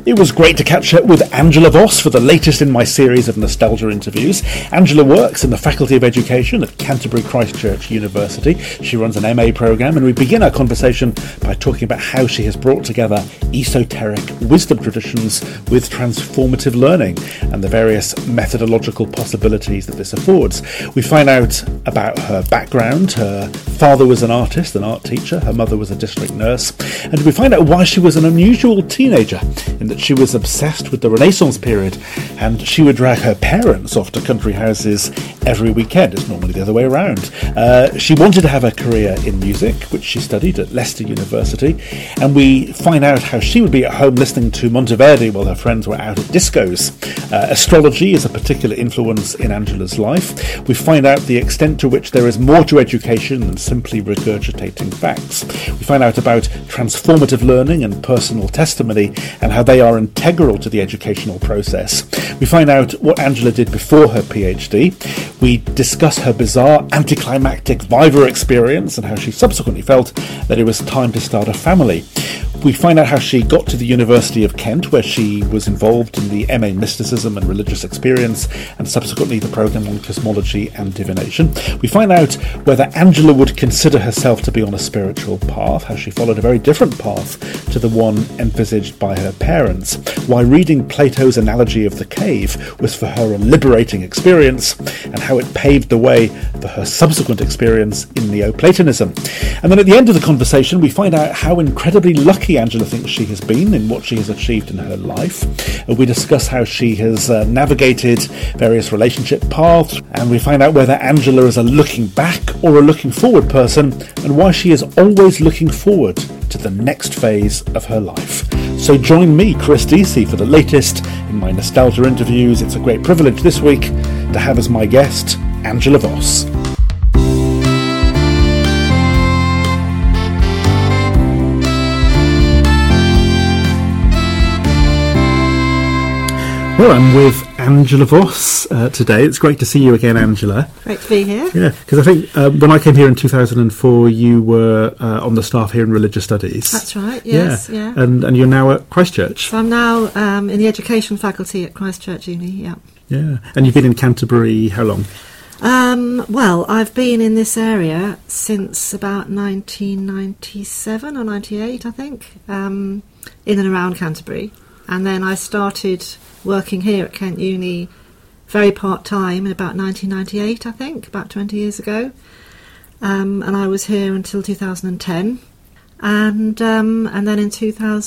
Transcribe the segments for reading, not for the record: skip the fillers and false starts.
It was great to catch up with Angela Voss for the latest in my series of nostalgia interviews. Angela works in the Faculty of Education at Canterbury Christ Church University. She runs an MA programme, and we begin our conversation by talking about how she has brought together esoteric wisdom traditions with transformative learning and the various methodological possibilities that this affords. We find out about her background. Her father was an artist, an art teacher. Her mother was a district nurse. And we find out why she was an unusual teenager, in that she was obsessed with the Renaissance period, and she would drag her parents off to country houses every weekend. It's normally the other way around. She wanted to have a career in music, which she studied at Leicester University, and we find out how she would be at home listening to Monteverdi while her friends were out at discos. Astrology is a particular influence in Angela's life. We find out the extent to which there is more to education than simply regurgitating facts. We find out about transformative learning and personal testimony, and how they are integral to the educational process. We find out what Angela did before her PhD. We discuss her bizarre anticlimactic Viva experience and how she subsequently felt that it was time to start a family. We find out how she got to the University of Kent, where she was involved in the MA Mysticism and Religious Experience, and subsequently the programme on Cosmology and Divination. We find out whether Angela would consider herself to be on a spiritual path, how she followed a very different path to the one envisaged by her parents, why reading Plato's analogy of the cave was for her a liberating experience, and how it paved the way for her subsequent experience in Neoplatonism. And then at the end of the conversation, we find out how incredibly lucky Angela thinks she has been in what she has achieved in her life. We discuss how she has navigated various relationship paths, and we find out whether Angela is a looking back or a looking forward person, and why she is always looking forward to the next phase of her life. So join me, Chris Deasy, for the latest in my nostalgia interviews. It's a great privilege this week to have as my guest Angela Voss. Well, I'm with Angela Voss today. It's great to see you again, Angela. Great to be here. Yeah, because I think when I came here in 2004, you were on the staff here in Religious Studies. That's right, yes. Yeah. And you're now at Christ Church. So I'm now in the Education Faculty at Christ Church Uni, yeah. Yeah, and you've been in Canterbury how long? Well, I've been in this area since about 1997 or 98, I think, in and around Canterbury. And then I started working here at Kent Uni very part-time in about 1998, I think, about 20 years ago. And I was here until 2010. And then in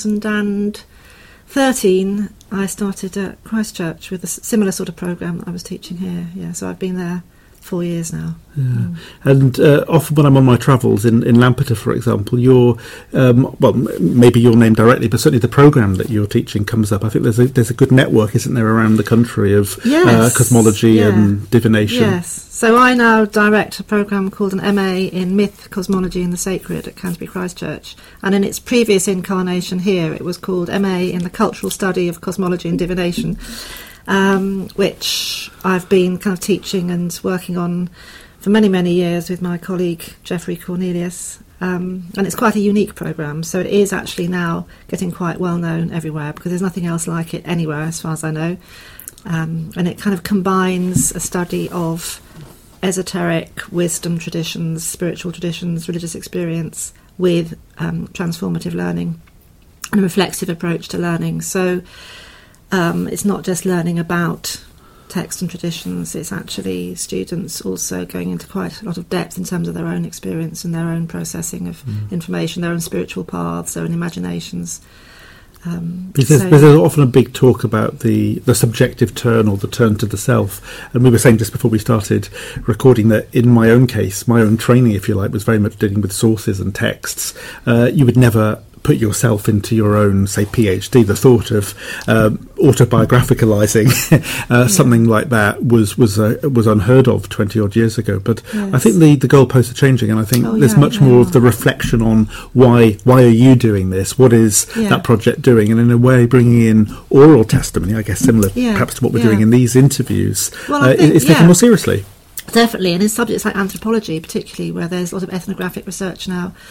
2013, I started at Christ Church with a similar sort of programme that I was teaching here. Yeah, so I've been there 4 years now. Yeah. And often when I'm on my travels in Lampeter, for example, you're well, maybe your name directly, but certainly the programme that you're teaching comes up. I think there's a good network, isn't there, around the country of cosmology and divination. Yes. So I now direct a programme called an MA in Myth, Cosmology and the Sacred at Canterbury Christ Church. And in its previous incarnation here, it was called MA in the Cultural Study of Cosmology and Divination, which I've been kind of teaching and working on for many, many years with my colleague Geoffrey Cornelius. And it's quite a unique programme, so it is actually now getting quite well known everywhere because there's nothing else like it anywhere as far as I know. And it kind of combines a study of esoteric wisdom traditions, spiritual traditions, religious experience with transformative learning and a reflexive approach to learning. So it's not just learning about text and traditions, it's actually students also going into quite a lot of depth in terms of their own experience and their own processing of information, their own spiritual paths, their own imaginations. There's often a big talk about the subjective turn or the turn to the self, and we were saying just before we started recording that in my own case, my own training, if you like, was very much dealing with sources and texts. You would never put yourself into your own, say, PhD. The thought of autobiographicalising something like that was unheard of 20 odd years ago. But yes. I think the goalposts are changing, and I think there's much more of the reflection on why are you doing this? What is that project doing? And in a way, bringing in oral testimony, I guess, similar perhaps to what we're doing in these interviews, is taken more seriously. Definitely, and in subjects like anthropology, particularly, where there's a lot of ethnographic research now.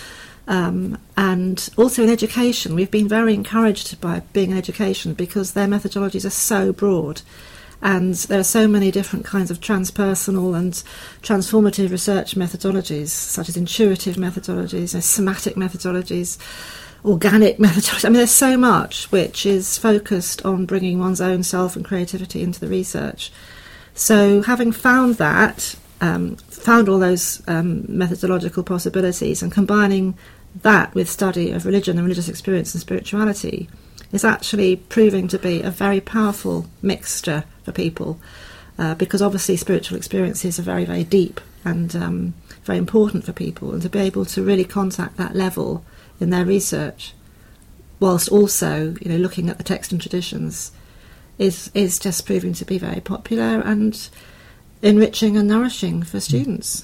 And also in education, we've been very encouraged by being in education because their methodologies are so broad. And there are so many different kinds of transpersonal and transformative research methodologies, such as intuitive methodologies, somatic methodologies, organic methodologies. I mean, there's so much which is focused on bringing one's own self and creativity into the research. So having found that, found all those methodological possibilities and combining that with study of religion and religious experience and spirituality is actually proving to be a very powerful mixture for people, because obviously spiritual experiences are very, very deep and very important for people, and to be able to really contact that level in their research, whilst also, you know, looking at the text and traditions, is just proving to be very popular and enriching and nourishing for students.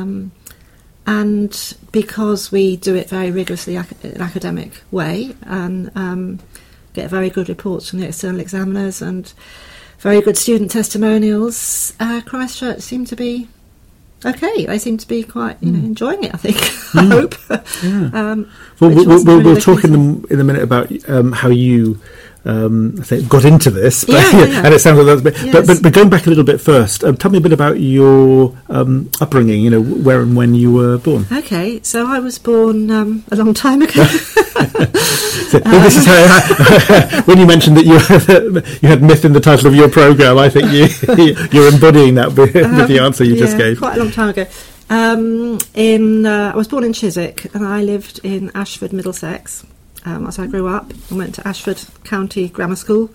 And because we do it very rigorously in an academic way and get very good reports from the external examiners and very good student testimonials, Christ Church seem to be okay. They seem to be quite, enjoying it, I think. I hope. Yeah. We'll talk in a minute about how you I think got into this, but, and it sounds like that's a bit. Yes. But going back a little bit first, tell me a bit about your upbringing. You know, where and when you were born. Okay, so I was born a long time ago. This is how. When you mentioned that you had myth in the title of your programme, I think you're embodying that with the answer you just gave. Quite a long time ago. I was born in Chiswick, and I lived in Ashford, Middlesex. As I grew up, I went to Ashford County Grammar School.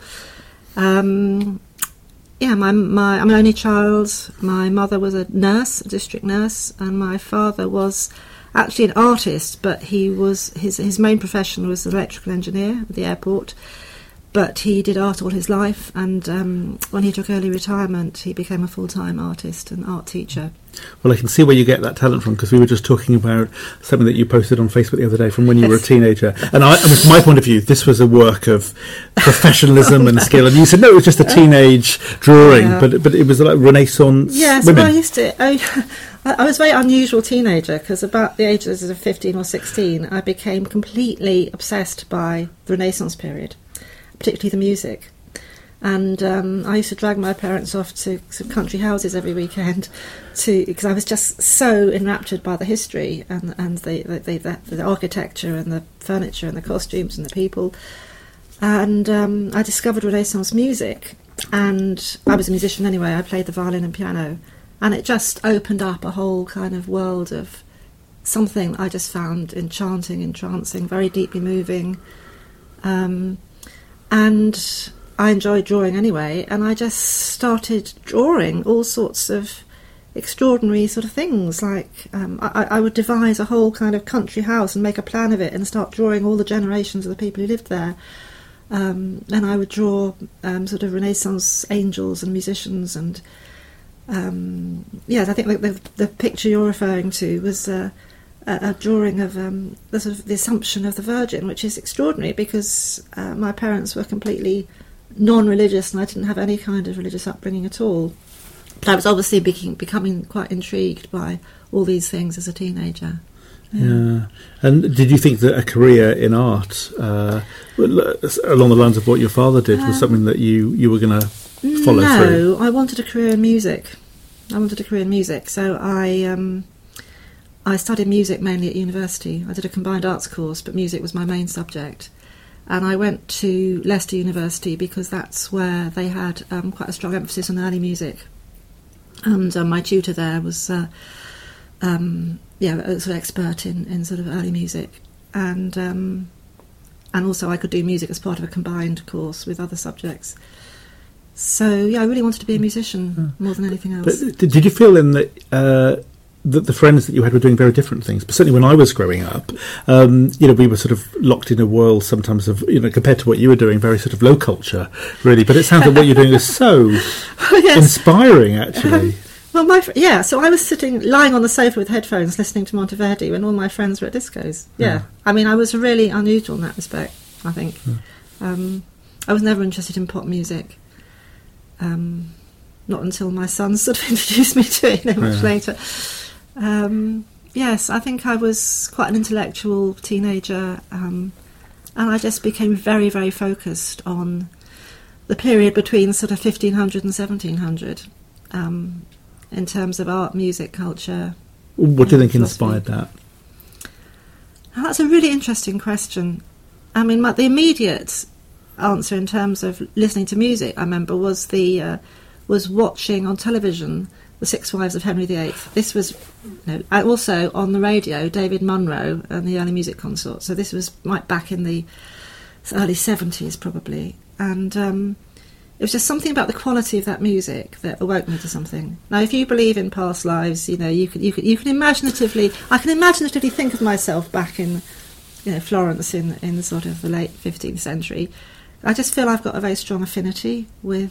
I'm an only child. My mother was a nurse, a district nurse, and my father was actually an artist, but his main profession was an electrical engineer at the airport. But he did art all his life, and when he took early retirement, he became a full-time artist and art teacher. Well, I can see where you get that talent from, because we were just talking about something that you posted on Facebook the other day from when you were a teenager. And from my point of view, this was a work of professionalism and skill. And you said, no, it was just a teenage drawing, but it was like Renaissance women. Yes, well, I was a very unusual teenager, because about the ages of 15 or 16, I became completely obsessed by the Renaissance period, particularly the music. And I used to drag my parents off to some country houses every weekend, because I was just so enraptured by the history and the architecture and the furniture and the costumes and the people. And I discovered Renaissance music, and I was a musician anyway. I played the violin and piano, and it just opened up a whole kind of world of something I just found enchanting, entrancing, very deeply moving. And I enjoyed drawing anyway, and I just started drawing all sorts of extraordinary sort of things, like I would devise a whole kind of country house and make a plan of it and start drawing all the generations of the people who lived there, and I would draw sort of Renaissance angels and musicians, and I think the picture you're referring to was a drawing of the sort of the Assumption of the Virgin, which is extraordinary because my parents were completely non-religious and I didn't have any kind of religious upbringing at all. But I was obviously becoming quite intrigued by all these things as a teenager. Yeah. And did you think that a career in art, along the lines of what your father did, was something that you were going to follow through? No, I wanted a career in music. So I studied music mainly at university. I did a combined arts course, but music was my main subject. And I went to Leicester University because that's where they had quite a strong emphasis on early music. And my tutor there was a sort of expert in sort of early music. And also I could do music as part of a combined course with other subjects. So, I really wanted to be a musician more than anything else. But did you feel then that the friends that you had were doing very different things? But certainly when I was growing up, we were sort of locked in a world sometimes of, compared to what you were doing, very sort of low culture, really. But it sounds like what you're doing is so inspiring, actually. So I was lying on the sofa with headphones listening to Monteverdi when all my friends were at discos. I mean, I was really unusual in that respect, I think. I was never interested in pop music. Not until my son sort of introduced me to it, much later. Yes, I think I was quite an intellectual teenager, and I just became very, very focused on the period between sort of 1500 and 1700 in terms of art, music, culture. What do you think philosophy. inspired that? Now, that's a really interesting question. I mean, the immediate answer in terms of listening to music, I remember, was watching on television The Six Wives of Henry VIII. This was also on the radio, David Munro and the Early Music Consort. So this was right back in the early 70s probably. And it was just something about the quality of that music that awoke me to something. Now, if you believe in past lives, you can imaginatively think of myself back in Florence in sort of the late 15th century. I just feel I've got a very strong affinity with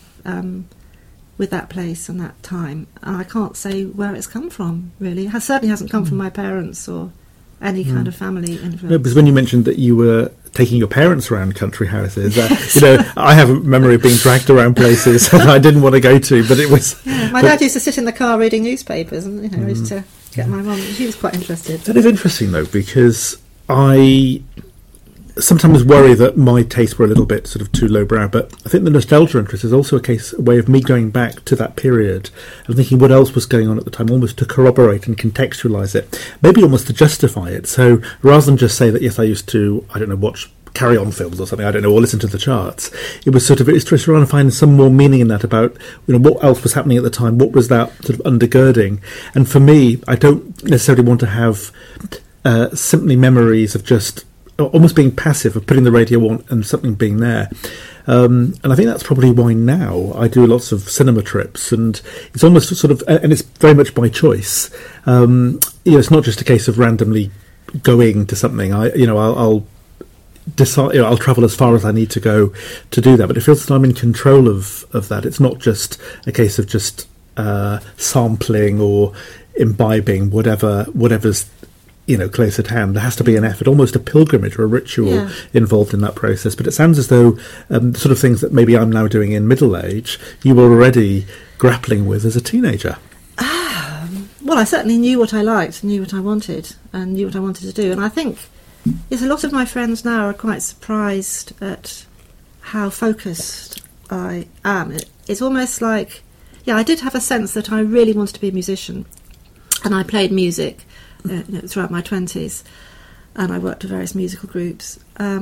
that place and that time, and I can't say where it's come from, really. It certainly hasn't come from my parents or any kind of family influence. No, because when you mentioned that you were taking your parents around country houses, I have a memory of being dragged around places that I didn't want to go to, but it was... Yeah, my dad used to sit in the car reading newspapers, and I used to get my mum, she was quite interested. That is interesting, though, because I sometimes worry that my tastes were a little bit sort of too lowbrow, but I think the nostalgia interest is also a way of me going back to that period and thinking what else was going on at the time, almost to corroborate and contextualise it, maybe almost to justify it. So rather than just say that, yes, I used to, watch carry-on films or something, or listen to the charts, it's just trying to find some more meaning in that about, what else was happening at the time, what was that sort of undergirding. And for me, I don't necessarily want to have simply memories of just almost being passive, of putting the radio on and something being there. And I think that's probably why now I do lots of cinema trips, and it's almost sort of, and it's very much by choice. It's not just a case of randomly going to something. I'll decide, I'll travel as far as I need to go to do that, but it feels that I'm in control of that. It's not just a case of just sampling or imbibing whatever's close at hand. There has to be an effort, almost a pilgrimage or a ritual involved in that process. But it sounds as though the sort of things that maybe I'm now doing in middle age, you were already grappling with as a teenager. Well, I certainly knew what I liked, knew what I wanted, and knew what I wanted to do. And I think a lot of my friends now are quite surprised at how focused I am. It's almost like, I did have a sense that I really wanted to be a musician, and I played music throughout my 20s, and I worked with various musical groups.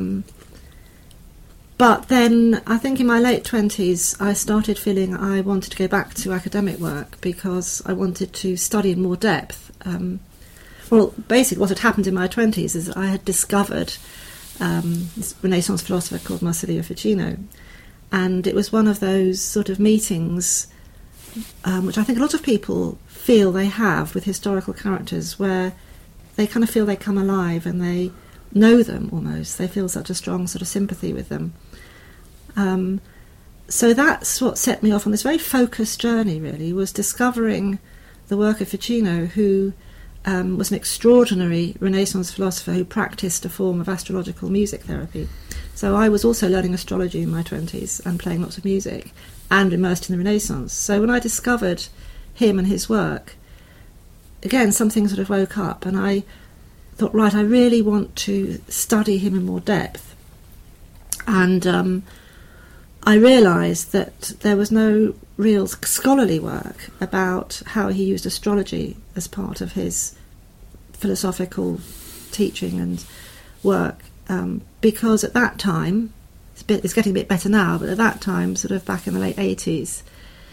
But then I think in my late 20s I started feeling I wanted to go back to academic work because I wanted to study in more depth. Basically what had happened in my 20s is I had discovered this Renaissance philosopher called Marsilio Ficino, and it was one of those sort of meetings which I think a lot of people feel they have with historical characters, where they kind of feel they come alive and they know them almost. They feel such a strong sort of sympathy with them. So that's what set me off on this very focused journey, really, was discovering the work of Ficino, who was an extraordinary Renaissance philosopher who practiced a form of astrological music therapy. So I was also learning astrology in my 20s and playing lots of music and immersed in the Renaissance. So when I discovered him and his work, again, something sort of woke up, and I thought, right, I really want to study him in more depth. And I realised that there was no real scholarly work about how he used astrology as part of his philosophical teaching and work, because at that time, it's getting a bit better now, but at that time, sort of back in the late 80s,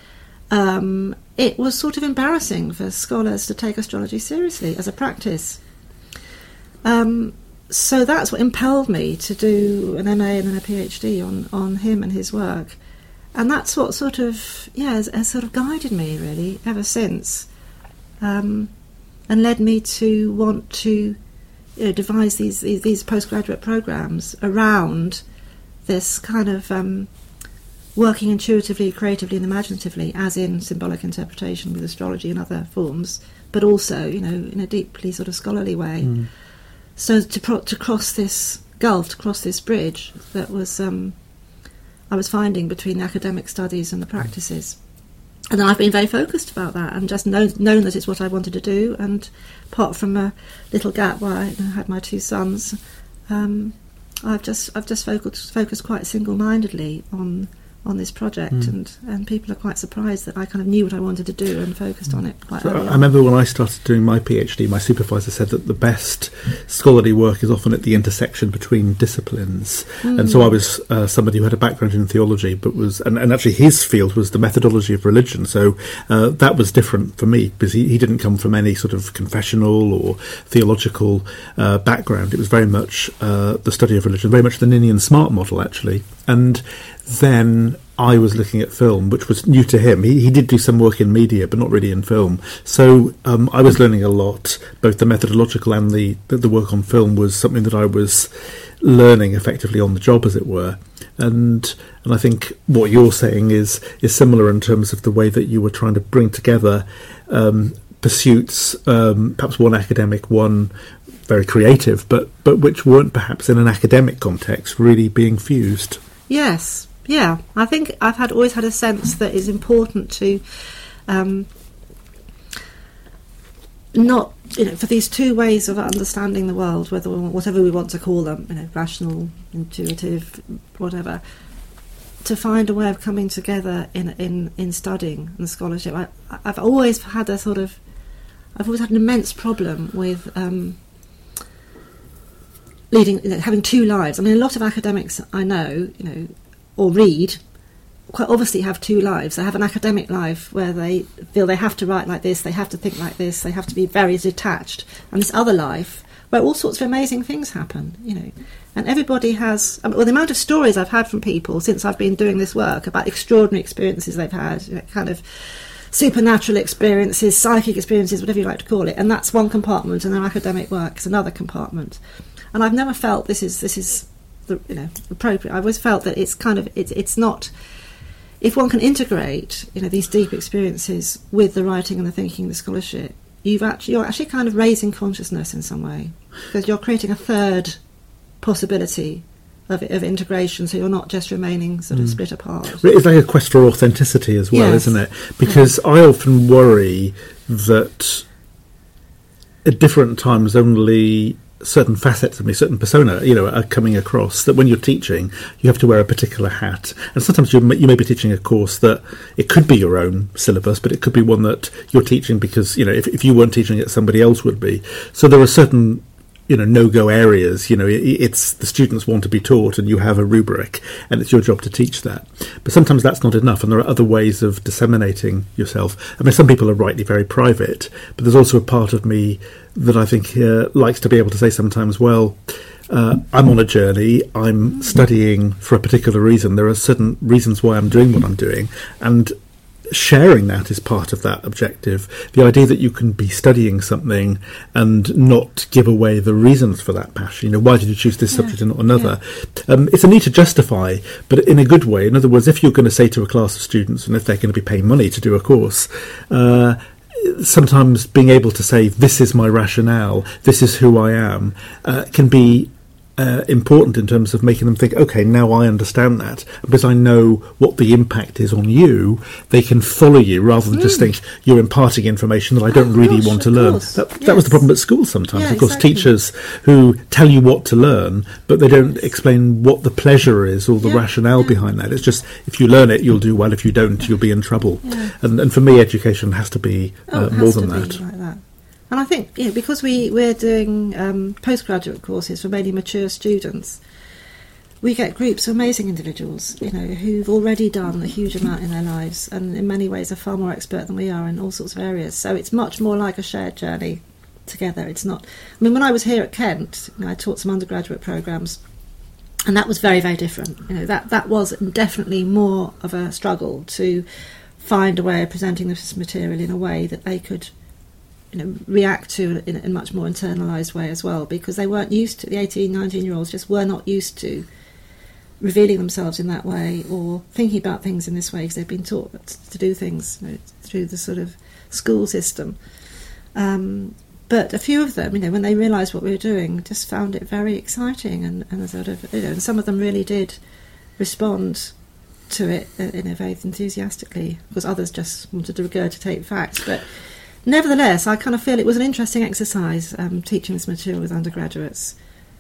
it was sort of embarrassing for scholars to take astrology seriously as a practice. So that's what impelled me to do an MA and then a PhD on him and his work. And that's what sort of, has sort of guided me, really, ever since. And led me to want to devise these postgraduate programmes around this kind of working intuitively, creatively and imaginatively, as in symbolic interpretation with astrology and other forms, but also, in a deeply sort of scholarly way. So to cross this gulf, to cross this bridge that was I was finding between the academic studies and the practices. And I've been very focused about that, and just known that it's what I wanted to do. And apart from a little gap where I had my 2 sons, I've just focused quite single-mindedly on this project, and people are quite surprised that I kind of knew what I wanted to do and focused on it quite early on. I remember when I started doing my PhD, my supervisor said that the best scholarly work is often at the intersection between disciplines. And so I was somebody who had a background in theology, but was and actually his field was the methodology of religion. So that was different for me, because he didn't come from any sort of confessional or theological background. It was very much the study of religion, very much the Ninian Smart model, actually. And then I was looking at film, which was new to him. He did do some work in media, but not really in film. So I was learning a lot. Both the methodological and the work on film was something that I was learning effectively on the job, as it were. And I think what you're saying is similar in terms of the way that you were trying to bring together pursuits, perhaps one academic, one very creative, but which weren't perhaps in an academic context really being fused. Yes. Yeah, I think I've always had a sense that it's important to not, for these 2 ways of understanding the world, whatever we want to call them, rational, intuitive, whatever, to find a way of coming together in studying and scholarship. I've always had an immense problem with having 2 lives. I mean, a lot of academics I know, or read, quite obviously have 2 lives. They have an academic life where they feel they have to write like this, they have to think like this, they have to be very detached, and this other life where all sorts of amazing things happen, And everybody has, the amount of stories I've had from people since I've been doing this work about extraordinary experiences they've had, kind of supernatural experiences, psychic experiences, whatever you like to call it, and that's one compartment, and their academic work is another compartment. And I've never felt this is appropriate. I've always felt that it's not. If one can integrate, these deep experiences with the writing and the thinking, and the scholarship, you're actually kind of raising consciousness in some way, because you're creating a third possibility of integration. So you're not just remaining sort of split apart. It's like a quest for authenticity as well, isn't it? Because I often worry that at different times only certain facets of me, certain persona, are coming across, that when you're teaching, you have to wear a particular hat. And sometimes you may be teaching a course that it could be your own syllabus, but it could be one that you're teaching because, if you weren't teaching it, somebody else would be. So there are certain, no-go areas. It's the students want to be taught and you have a rubric and it's your job to teach that. But sometimes that's not enough, and there are other ways of disseminating yourself. I mean, some people are rightly very private, but there's also a part of me that I think likes to be able to say sometimes, well, I'm on a journey, I'm studying for a particular reason, there are certain reasons why I'm doing what I'm doing, and sharing that is part of that objective. The idea that you can be studying something and not give away the reasons for that passion. Why did you choose this subject and not another? It's a need to justify, but in a good way. In other words, if you're going to say to a class of students, and if they're going to be paying money to do a course, sometimes being able to say, this is my rationale, this is who I am, can be important in terms of making them think, okay, now I understand that. Because I know what the impact is on you, they can follow you rather than just think you're imparting information that I don't really want to learn. That was the problem at school sometimes. Yeah, of course, exactly. Teachers who tell you what to learn, but they don't explain what the pleasure is or the rationale behind that. It's just, if you learn it, you'll do well. If you don't, you'll be in trouble. Yeah. And for me, education has to be more than that. Like that. And I think, because we're doing postgraduate courses for mainly mature students, we get groups of amazing individuals, who've already done a huge amount in their lives and in many ways are far more expert than we are in all sorts of areas. So it's much more like a shared journey together. It's not... I mean, when I was here at Kent, I taught some undergraduate programmes, and that was very, very different. That was definitely more of a struggle to find a way of presenting this material in a way that they could react to in a much more internalised way as well, because they weren't used to, the 18, 19-year-olds just were not used to revealing themselves in that way or thinking about things in this way, because they've been taught to do things through the sort of school system. But a few of them, when they realised what we were doing, just found it very exciting and sort of, and some of them really did respond to it very enthusiastically, because others just wanted to regurgitate facts. But nevertheless, I kind of feel it was an interesting exercise, teaching this material with undergraduates.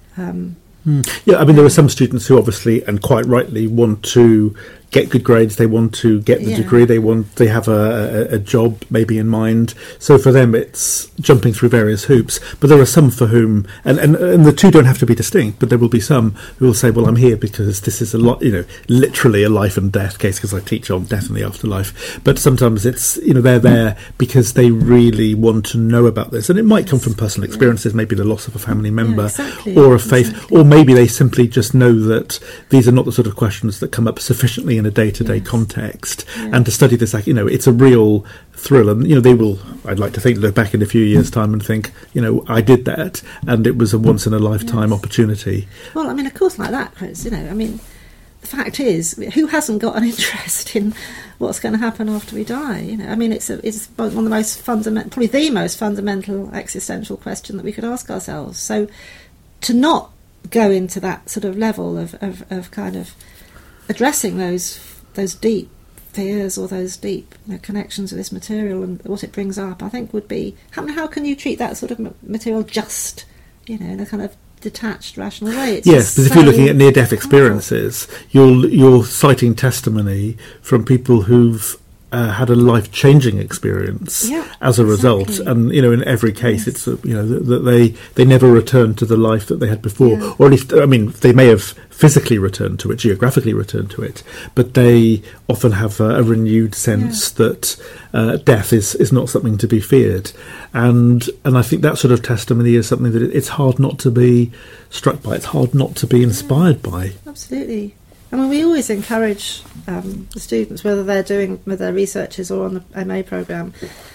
Yeah, I mean, there are some students who obviously, and quite rightly, want to get good grades, they want to get the degree, they have a job maybe in mind. So for them it's jumping through various hoops. But there are some for whom, and the two don't have to be distinct, but there will be some who will say, well, I'm here because this is a lot, literally a life and death case, because I teach on death and the afterlife. But sometimes it's, they're there because they really want to know about this. And it might come from personal experiences, maybe the loss of a family member, or a faith, or maybe they simply just know that these are not the sort of questions that come up sufficiently in a day-to-day context, and to study this, it's a real thrill. And they will, I'd like to think, look back in a few years' time and think, I did that, and it was a once-in-a-lifetime opportunity. Well, I mean, of course, like that, Chris. The fact is, who hasn't got an interest in what's going to happen after we die? It's one of the most fundamental, probably the most fundamental existential question that we could ask ourselves. So, to not go into that sort of level of kind of addressing those deep fears or those deep connections with this material and what it brings up, I think would be, how can you treat that sort of material just in a kind of detached, rational way? It's yes, but if you're looking at near-death experiences, you're citing testimony from people who've had a life-changing experience as a result, and in every case it's that they never returned to the life that they had before, or at least they may have physically returned to it, geographically returned to it, but they often have a renewed sense that death is not something to be feared, and I think that sort of testimony is something that it's hard not to be struck by, it's hard not to be inspired by. Absolutely. We always encourage the students, whether they're doing with their researches or on the MA programme,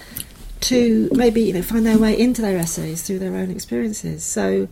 to maybe find their way into their essays through their own experiences. So,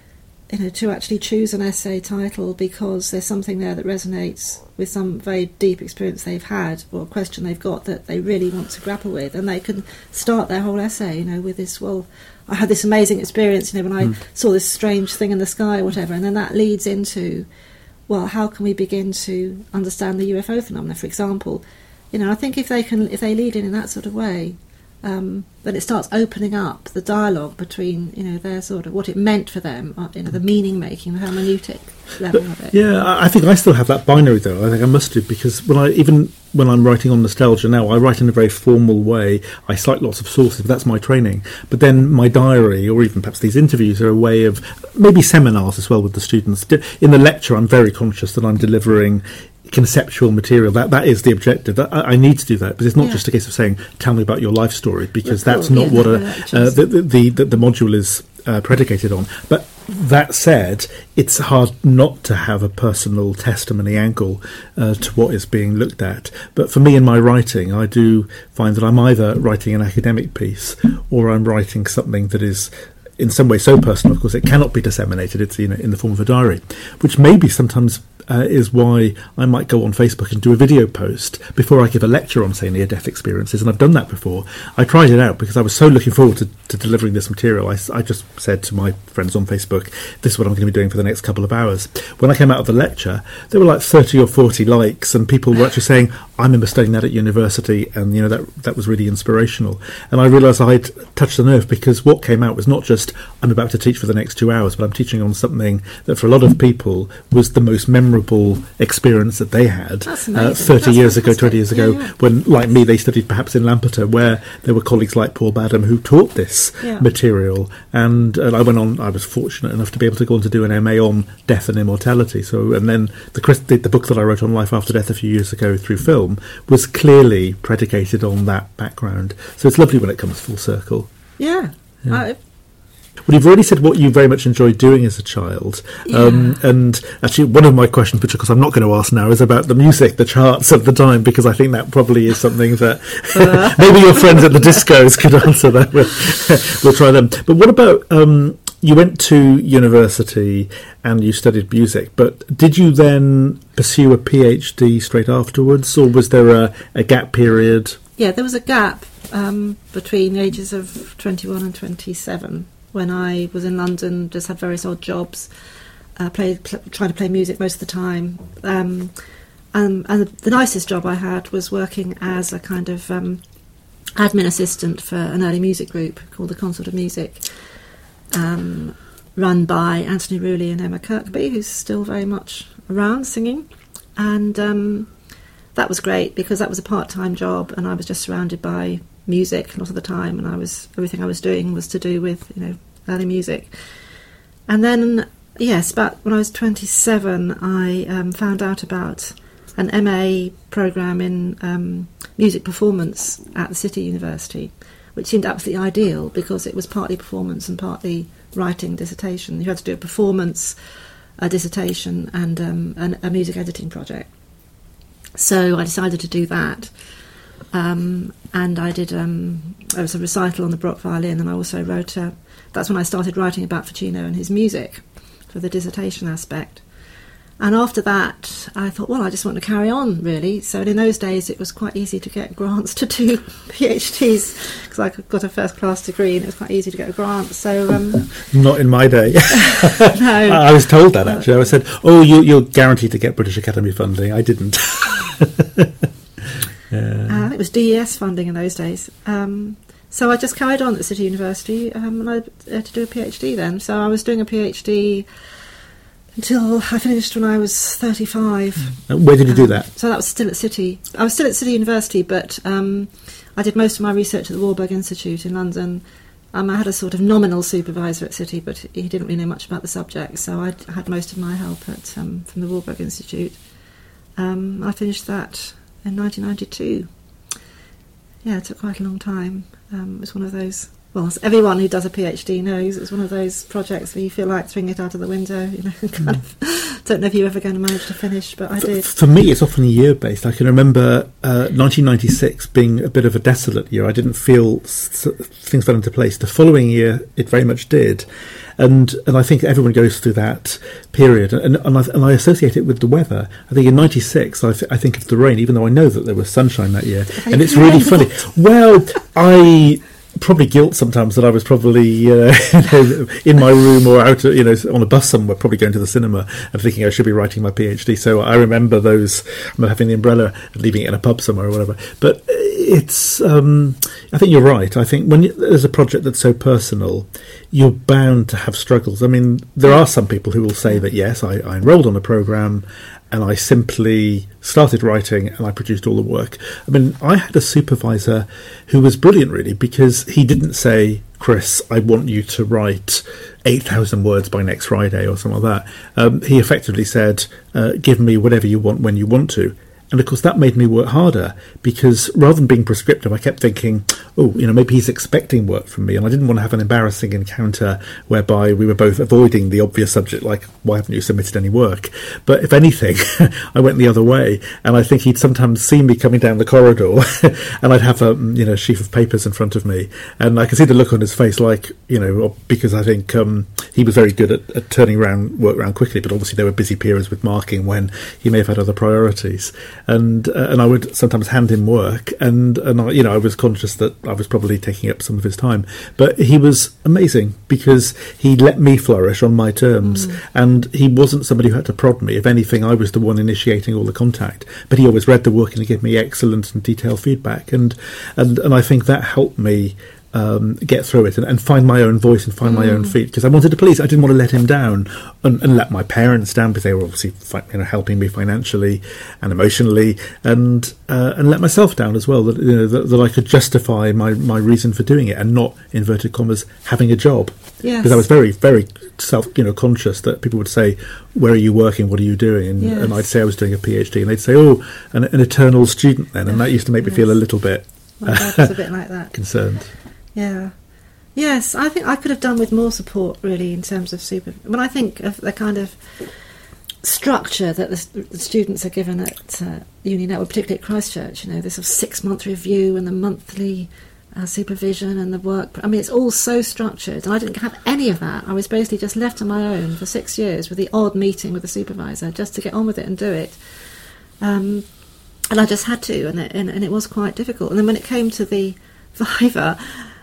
to actually choose an essay title because there's something there that resonates with some very deep experience they've had, or a question they've got that they really want to grapple with, and they can start their whole essay, with this, well, I had this amazing experience, when I saw this strange thing in the sky or whatever, and then that leads into, well, how can we begin to understand the UFO phenomena, for example? I think if they lead in that sort of way, then it starts opening up the dialogue between, their sort of what it meant for them, the meaning making, the hermeneutic level of it. Yeah, I think I still have that binary though. I think I must do, because when I'm writing on nostalgia now, I write in a very formal way. I cite lots of sources, but that's my training. But then my diary, or even perhaps these interviews, are a way of, maybe seminars as well with the students. In the lecture, I'm very conscious that I'm delivering conceptual material. That is the objective. I need to do that, but it's not just a case of saying, tell me about your life story, because that's not what the module is predicated on. But that said, it's hard not to have a personal testimony angle to what is being looked at. But for me in my writing, I do find that I'm either writing an academic piece or I'm writing something that is in some way so personal, of course, it cannot be disseminated. It's in the form of a diary, which maybe sometimes is why I might go on Facebook and do a video post before I give a lecture on, say, near-death experiences. And I've done that before. I tried it out because I was so looking forward to delivering this material. I just said to my friends on Facebook, this is what I'm going to be doing for the next couple of hours. When I came out of the lecture, there were like 30 or 40 likes, and people were actually saying, I remember studying that at university, and that was really inspirational. And I realised I'd touched the nerve, because what came out was not just, I'm about to teach for the next 2 hours, but I'm teaching on something that for a lot of people was the most memorable experience that they had 30 years ago, 20 years ago, when, like me, they studied perhaps in Lampeter, where there were colleagues like Paul Badham who taught this material. And I was fortunate enough to be able to go on to do an MA on death and immortality. So, and then the book that I wrote on life after death a few years ago through film was clearly predicated on that background. So it's lovely when it comes full circle. Yeah. Well, you've already said what you very much enjoyed doing as a child. And actually, one of my questions, which of course I'm not going to ask now, is about the music, the charts of the time, because I think that probably is something that maybe your friends at the discos could answer that. We'll try them. But what about, you went to university and you studied music, but did you then pursue a PhD straight afterwards, or was there a gap period? Yeah, there was a gap between the ages of 21 and 27. When I was in London, just had various odd jobs, trying to play music most of the time. and the nicest job I had was working as a kind of admin assistant for an early music group called the Consort of Music, run by Anthony Rooley and Emma Kirkby, who's still very much around singing. And that was great because that was a part-time job, and I was just surrounded by music a lot of the time, and everything I was doing was to do with early music. And then about when I was 27, I found out about an MA programme in music performance at the City University, which seemed absolutely ideal because it was partly performance and partly writing dissertation. You had to do a performance, a dissertation, and a music editing project. So I decided to do that, and I did. There was a recital on the Brock violin, and I also wrote. That's when I started writing about Ficino and his music for the dissertation aspect. And after that, I thought, well, I just want to carry on, really. So in those days, it was quite easy to get grants to do PhDs because I got a first-class degree, and it was quite easy to get a grant. So not in my day. No, I was told that actually. I was said, "Oh, you're guaranteed to get British Academy funding." I didn't. It was DES funding in those days. So I just carried on at the City University, and I had to do a PhD then. So I was doing a PhD until I finished when I was 35. Where did you do that? So that was still at City. I was still at City University, but I did most of my research at the Warburg Institute in London. I had a sort of nominal supervisor at City, but he didn't really know much about the subject, so I had most of my help from the Warburg Institute. I finished that in 1992. Yeah, it took quite a long time. It was one of those, well, as everyone who does a PhD knows, it's one of those projects where you feel like throwing it out of the window, kind of don't know if you're ever going to manage to finish, but I did. For me, it's often year-based. I can remember 1996 being a bit of a desolate year. I didn't feel things fell into place. The following year, it very much did. And I think everyone goes through that period, and I associate it with the weather. I think in '96, I think of the rain, even though I know that there was sunshine that year, and it's really funny. Well, I probably guilt sometimes that I was probably in my room or out on a bus somewhere, probably going to the cinema and thinking I should be writing my PhD. So I remember having the umbrella and leaving it in a pub somewhere or whatever. But it's I think you're right. I think when there's a project that's so personal, you're bound to have struggles. I mean, there are some people who will say that yes, I enrolled on a programme and I simply started writing and I produced all the work. I mean, I had a supervisor who was brilliant, really, because he didn't say, Chris, I want you to write 8,000 words by next Friday or something like that. He effectively said, give me whatever you want when you want to. And of course that made me work harder because rather than being prescriptive, I kept thinking, maybe he's expecting work from me, and I didn't want to have an embarrassing encounter whereby we were both avoiding the obvious subject, like, why haven't you submitted any work? But if anything, I went the other way, and I think he'd sometimes see me coming down the corridor and I'd have a sheaf of papers in front of me, and I could see the look on his face, like, because I think he was very good at turning work around quickly, but obviously there were busy periods with marking when he may have had other priorities. And I would sometimes hand him work, and I was conscious that I was probably taking up some of his time. But he was amazing because he let me flourish on my terms, and he wasn't somebody who had to prod me. If anything, I was the one initiating all the contact. But he always read the work and he gave me excellent and detailed feedback, and I think that helped me get through it and find my own voice and find my own feet, because I wanted to please. I didn't want to let him down and let my parents down, because they were obviously helping me financially and emotionally, and let myself down as well, that I could justify my reason for doing it and not, inverted commas, having a job. Yes. Because I was very, very conscious that people would say, where are you working, what are you doing? And I'd say I was doing a PhD, and they'd say, an eternal student then, and that used to make me feel a little bit my dad was a bit like that. Concerned. Yeah. Yes, I think I could have done with more support, really, in terms of when I think of the kind of structure that the students are given at Uni Network, particularly at Christchurch, this sort of 6-month review and the monthly supervision and the work. I mean, it's all so structured, and I didn't have any of that. I was basically just left on my own for 6 years with the odd meeting with the supervisor just to get on with it and do it. And I just had to, and it was quite difficult. And then when it came to the Viva,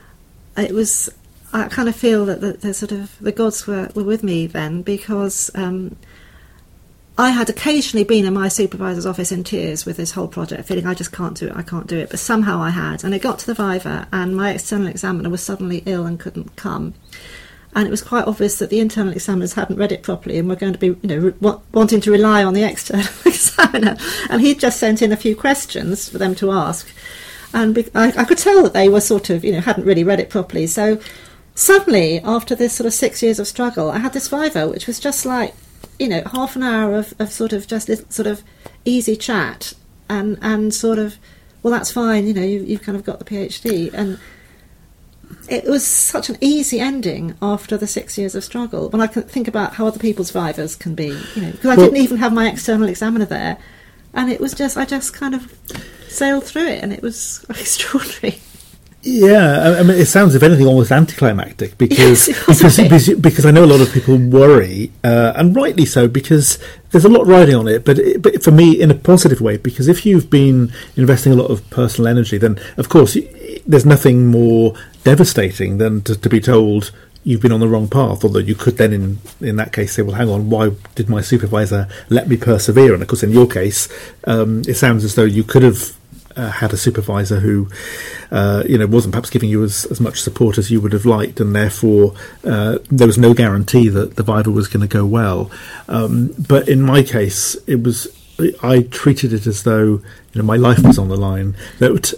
I kind of feel that the gods were with me then, because I had occasionally been in my supervisor's office in tears with this whole project, feeling I just can't do it, but somehow I had. And it got to the Viva, and my external examiner was suddenly ill and couldn't come. And it was quite obvious that the internal examiners hadn't read it properly and were going to be, wanting to rely on the external examiner. And he'd just sent in a few questions for them to ask. And I could tell that they were sort of, hadn't really read it properly. So suddenly, after this sort of 6 years of struggle, I had this Viva, which was just like, half an hour of sort of just this sort of easy chat and sort of, well, that's fine, you've kind of got the PhD. And it was such an easy ending after the 6 years of struggle. When I can think about how other people's Vivas can be, because I didn't even have my external examiner there. And it was just, I just kind of sailed through it, and it was extraordinary. Yeah, I mean, it sounds, if anything, almost anticlimactic because Yes, because I know a lot of people worry, and rightly so, because there's a lot riding on it. But for me, in a positive way, because if you've been investing a lot of personal energy, then of course there's nothing more devastating than to be told you've been on the wrong path. Although you could then, in that case, say, well, hang on, why did my supervisor let me persevere? And of course, in your case, it sounds as though you could have had a supervisor who, wasn't perhaps giving you as much support as you would have liked, and therefore there was no guarantee that the Viva was going to go well. But in my case, I treated it as though my life was on the line. That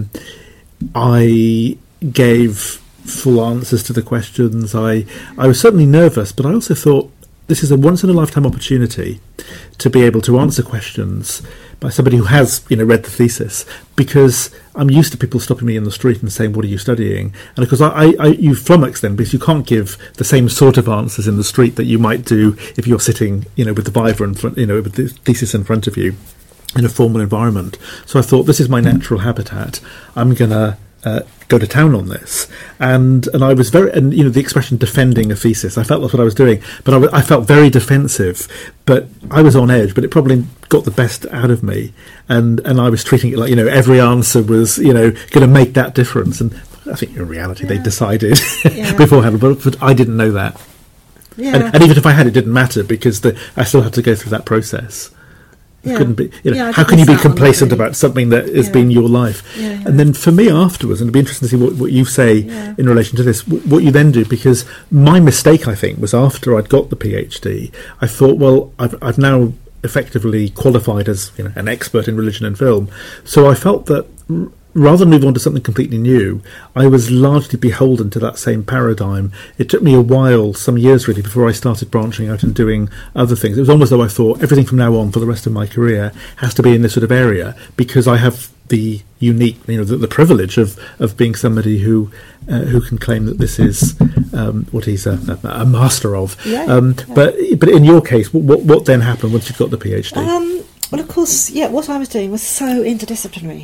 I gave full answers to the questions. I was certainly nervous, but I also thought this is a once-in-a-lifetime opportunity to be able to answer questions by somebody who has, read the thesis, because I'm used to people stopping me in the street and saying, "What are you studying?" And of course, you flummox then, because you can't give the same sort of answers in the street that you might do if you're sitting, with the Viva in front, with the thesis in front of you in a formal environment. So I thought, this is my natural habitat. I'm going to go to town on this, and I was very, and the expression "defending a thesis," I felt that's what I was doing, but I felt very defensive, but I was on edge, but it probably got the best out of me, and I was treating it like every answer was going to make that difference, and I think in reality they decided beforehand, but I didn't know that, and even if I had, it didn't matter, because I still had to go through that process. You couldn't be, how can you be complacent about something that has been your life? And then for me afterwards, and it'd be interesting to see what you say in relation to this, what you then do, because my mistake, I think, was after I'd got the PhD, I thought, well, I've now effectively qualified as an expert in religion and film, so I felt that rather than move on to something completely new, I was largely beholden to that same paradigm. It took me a while, some years really, before I started branching out and doing other things. It was almost as though I thought everything from now on for the rest of my career has to be in this sort of area, because I have the unique, the privilege of being somebody who can claim that this is what he's a master of. But in your case, what then happened once you got the PhD? Well, of course, what I was doing was so interdisciplinary.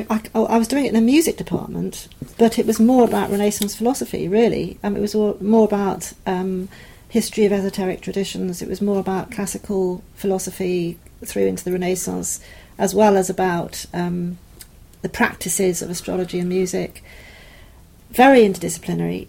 I was doing it in a music department, but it was more about Renaissance philosophy, really. It was more about history of esoteric traditions. It was more about classical philosophy through into the Renaissance, as well as about the practices of astrology and music. Very interdisciplinary.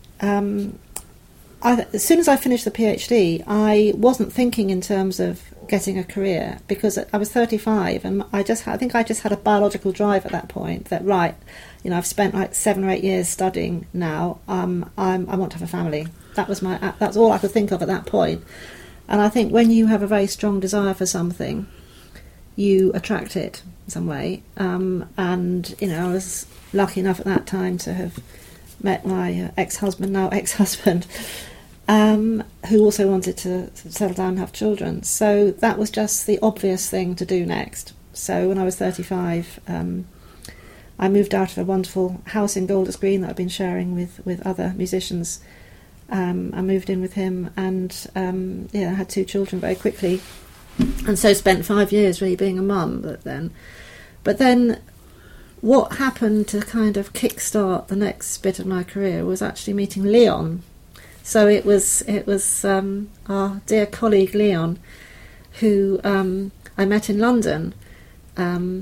As soon as I finished the PhD, I wasn't thinking in terms of getting a career, because I was 35 and I think I just had a biological drive at that point that I've spent like 7 or 8 years studying now. I want to have a family. That's all I could think of at that point. And I think when you have a very strong desire for something, you attract it in some way. And I was lucky enough at that time to have met my now ex-husband. Who also wanted to settle down and have children. So that was just the obvious thing to do next. So when I was 35, I moved out of a wonderful house in Golders Green that I've been sharing with other musicians. I moved in with him, and I had 2 children very quickly, and so spent 5 years really being a mum. But then what happened to kind of kickstart the next bit of my career was actually meeting Leon. So it was our dear colleague Leon, who I met in London when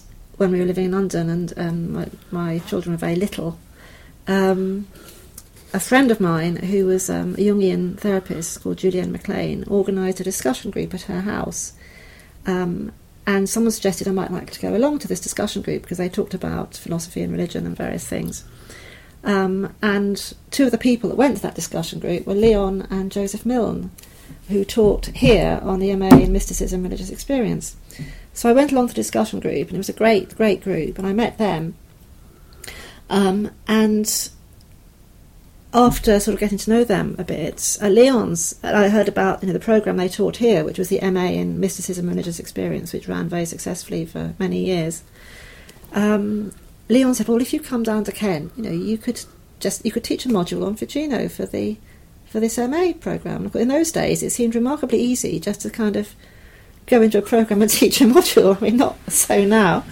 we were living in London, and my children were very little. a friend of mine who was a Jungian therapist called Julianne McLean organised a discussion group at her house. And someone suggested I might like to go along to this discussion group because they talked about philosophy and religion and various things. And two of the people that went to that discussion group were Leon and Joseph Milne, who taught here on the MA in Mysticism and Religious Experience. So I went along to the discussion group, and it was a great, great group, and I met them. And after sort of getting to know them a bit, Leon's, I heard about the programme they taught here, which was the MA in Mysticism and Religious Experience, which ran very successfully for many years. Leon said, well, if you come down to Kent, you could teach a module on Ficino for this MA programme. In those days, it seemed remarkably easy just to kind of go into a programme and teach a module. I mean, not so now.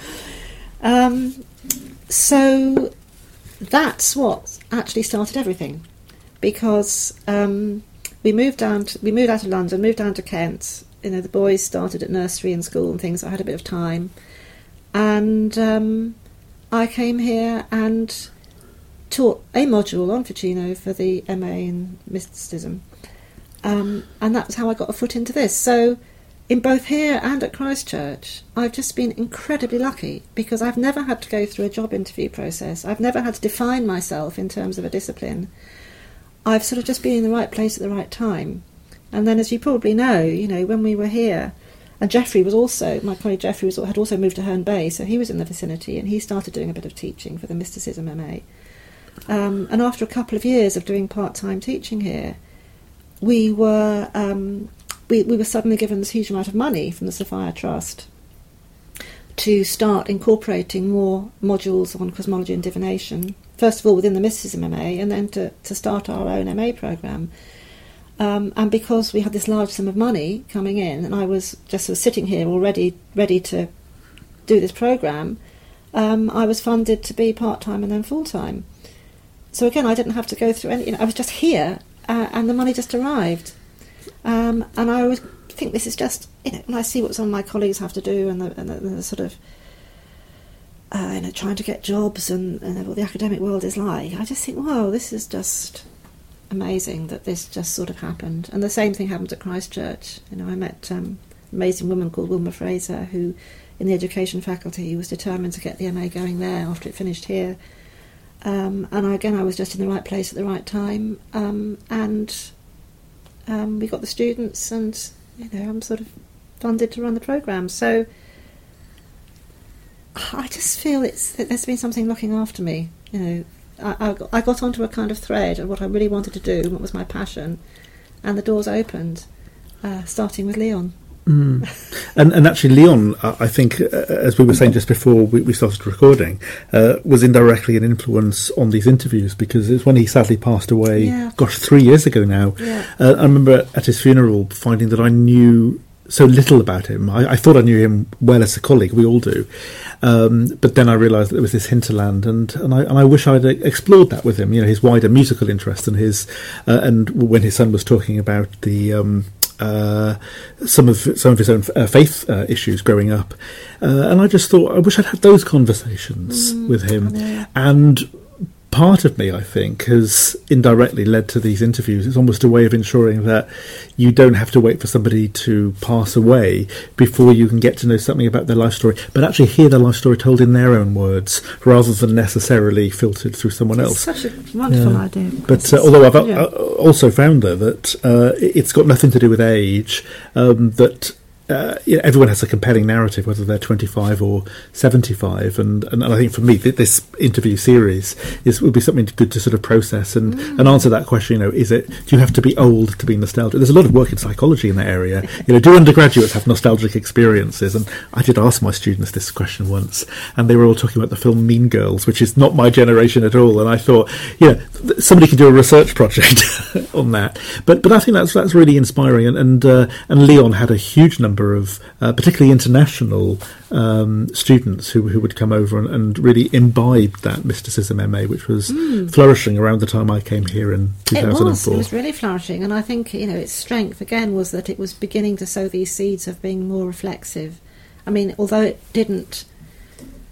So that's what actually started everything, because we moved out of London, moved down to Kent. The boys started at nursery and school and things. So I had a bit of time, and I came here and taught a module on Ficino for the MA in Mysticism, and that was how I got a foot into this. So in both here and at Christ Church, I've just been incredibly lucky, because I've never had to go through a job interview process. I've never had to define myself in terms of a discipline. I've sort of just been in the right place at the right time. And then, as you probably know, when we were here, and Geoffrey was also, my colleague Geoffrey had also moved to Herne Bay, so he was in the vicinity, and he started doing a bit of teaching for the Mysticism MA. And after a couple of years of doing part-time teaching here, we were suddenly given this huge amount of money from the Sophia Trust to start incorporating more modules on cosmology and divination, first of all within the Mysticism MA, and then to start our own MA programme. And because we had this large sum of money coming in, and I was just sort of sitting here already ready to do this programme, I was funded to be part-time and then full-time. So again, I didn't have to go through any, I was just here, and the money just arrived. And I always think this is just, when I see what some of my colleagues have to do, and the sort of, trying to get jobs and what the academic world is like, I just think, wow, this is just amazing that this just sort of happened. And the same thing happened at Christ Church. I met an amazing woman called Wilma Fraser, who, in the education faculty, was determined to get the MA going there after it finished here. And I was just in the right place at the right time. We got the students, and I'm sort of funded to run the programme. So I just feel there's been something looking after me. I got onto a kind of thread of what I really wanted to do, what was my passion, and the doors opened, starting with Leon. And actually, Leon, I think, as we were saying just before we started recording, was indirectly an influence on these interviews, because it's when he sadly passed away, 3 years ago now. Yeah. I remember at his funeral finding that I knew so little about him. I thought I knew him well as a colleague, we all do. But then I realised that there was this hinterland, and I wish I'd explored that with him, his wider musical interest, and and when his son was talking about the some of his own faith issues growing up, and I just thought I wish I'd had those conversations with him. And part of me, I think, has indirectly led to these interviews. It's almost a way of ensuring that you don't have to wait for somebody to pass away before you can get to know something about their life story, but actually hear their life story told in their own words rather than necessarily filtered through someone else. It's such a wonderful idea. But although I've also found that it's got nothing to do with age, that everyone has a compelling narrative, whether they're 25 or 75, and I think for me this interview series would be something good to sort of process and answer that question. Do you have to be old to be nostalgic? There's a lot of work in psychology in that area. Do undergraduates have nostalgic experiences? And I did ask my students this question once, and they were all talking about the film Mean Girls, which is not my generation at all. And I thought, somebody could do a research project on that. But I think that's really inspiring. And Leon had a huge number of particularly international students who would come over and really imbibe that Mysticism MA, which was flourishing around the time I came here in 2004. It was really flourishing, and I think its strength again was that it was beginning to sow these seeds of being more reflexive. I mean, although it didn't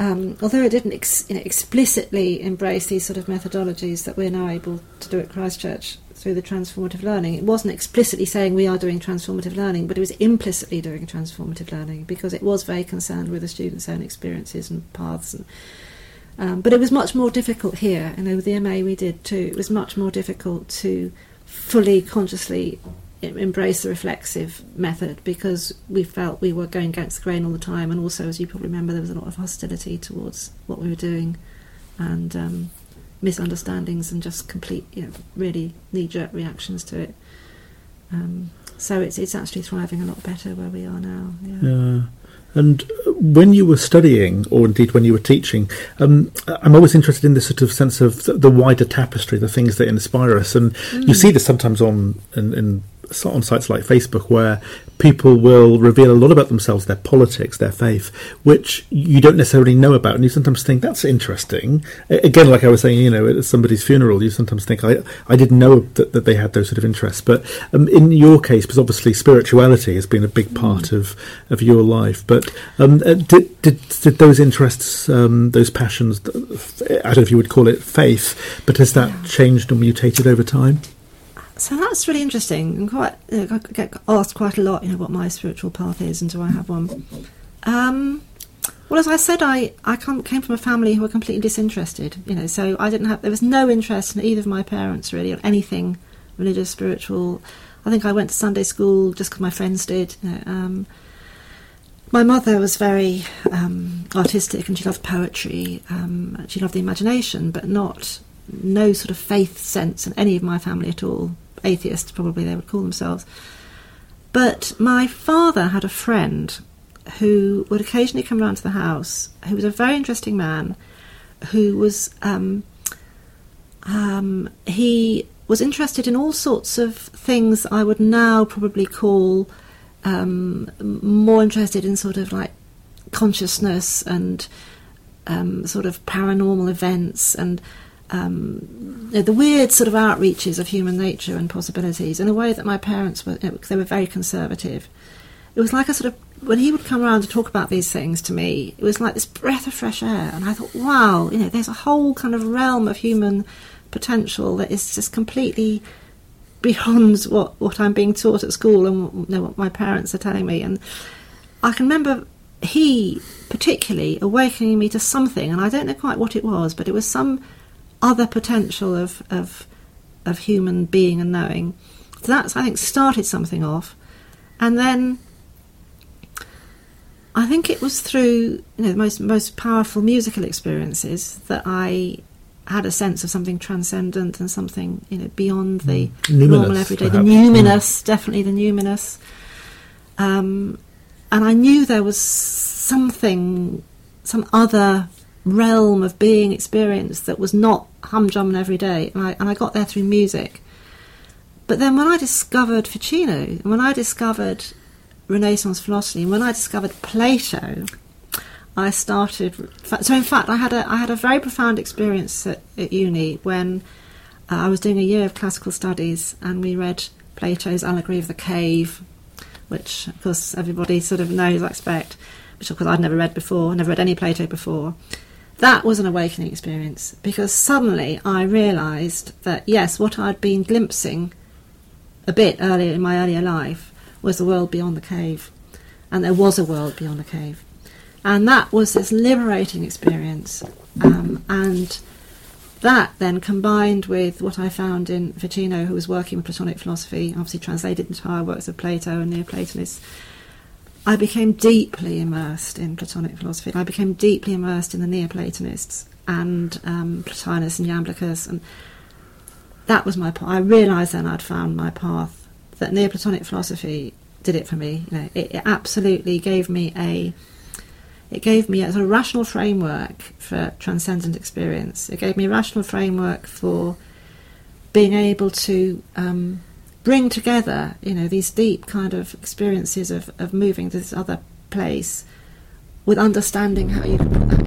although it didn't explicitly embrace these sort of methodologies that we're now able to do at Christchurch through the transformative learning, it wasn't explicitly saying we are doing transformative learning, but it was implicitly doing transformative learning because it was very concerned with the students' own experiences and paths. And, but it was much more difficult here, with the MA we did too. It was much more difficult to fully consciously embrace the reflexive method because we felt we were going against the grain all the time, and also, as you probably remember, there was a lot of hostility towards what we were doing and misunderstandings and just complete, really knee-jerk reactions to it. So it's actually thriving a lot better where we are now. Yeah. And when you were studying, or indeed when you were teaching, I'm always interested in this sort of sense of the wider tapestry, the things that inspire us. And you see this sometimes on sites like Facebook, where people will reveal a lot about themselves, their politics, their faith, which you don't necessarily know about, and you sometimes think that's interesting. Again, like I was saying, at somebody's funeral, you sometimes think I didn't know that they had those sort of interests. But in your case, because obviously spirituality has been a big part of your life, but did those interests, those passions, I don't know if you would call it faith, but has that changed or mutated over time? So that's really interesting, and I get asked quite a lot, what my spiritual path is, and do I have one? Well, as I said, I came from a family who were completely disinterested, so there was no interest in either of my parents really, or anything religious, spiritual. I think I went to Sunday school just because my friends did. My mother was very artistic, and she loved poetry. She loved the imagination, but no sort of faith sense in any of my family at all. Atheists, probably they would call themselves. But my father had a friend who would occasionally come round to the house, who was a very interesting man, who was he was interested in all sorts of things I would now probably call more interested in sort of like consciousness and sort of paranormal events and the weird sort of outreaches of human nature and possibilities in a way that my parents were, because they were very conservative. It was like a sort of, when he would come around to talk about these things to me, it was like this breath of fresh air, and I thought, wow, there's a whole kind of realm of human potential that is just completely beyond what I'm being taught at school and what my parents are telling me. And I can remember he particularly awakening me to something, and I don't know quite what it was, but it was some other potential of human being and knowing. So that's, I think, started something off. And then I think it was through the most powerful musical experiences that I had a sense of something transcendent and something beyond the normal everyday. Perhaps. The numinous, definitely the numinous. And I knew there was some other realm of being experienced that was not humdrum and everyday, and I got there through music. But then when I discovered Ficino, and when I discovered Renaissance philosophy, and when I discovered Plato, I started. So in fact, I had a very profound experience at uni when I was doing a year of classical studies, and we read Plato's Allegory of the Cave, which of course everybody sort of knows, I expect, which of course I'd never read before, never read any Plato before. That was an awakening experience, because suddenly I realised that, yes, what I'd been glimpsing a bit earlier in my earlier life was the world beyond the cave, and there was a world beyond the cave. And that was this liberating experience, and that then combined with what I found in Ficino, who was working with Platonic philosophy, obviously translated entire works of Plato and Neoplatonists, I became deeply immersed in Platonic philosophy. I became deeply immersed in the Neoplatonists and Plotinus and Iamblichus, and that was my path. I realised then I'd found my path, that Neoplatonic philosophy did it for me. It absolutely gave me a sort of rational framework for transcendent experience. It gave me a rational framework for being able to bring together, these deep kind of experiences of moving to this other place, with understanding how you can put that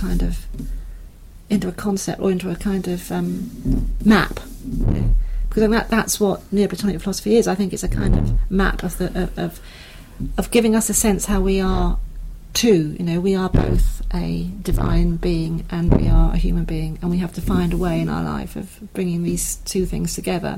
into a concept or into a kind of map. Because I think that's what Neoplatonic philosophy is. I think it's a kind of map of giving us a sense how we are two. We are both a divine being and we are a human being, and we have to find a way in our life of bringing these two things together.